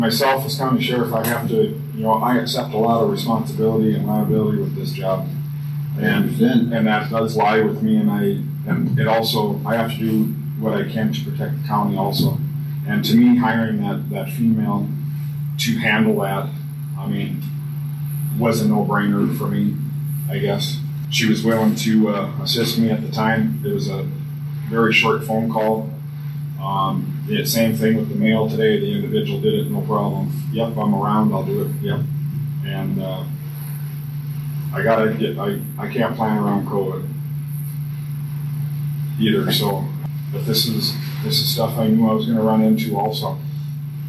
Myself as county sheriff, I have to, I accept a lot of responsibility and liability with this job. And that does lie with me, and it also, I have to do what I can to protect the county also. And to me, hiring that female to handle that, was a no-brainer for me, I guess. She was willing to assist me at the time. It was a very short phone call. The same thing with the mail today. The individual did it, no problem. Yep, I'm around, I'll do it. Yep. And I can't plan around COVID either. So, but this is stuff I knew I was going to run into also.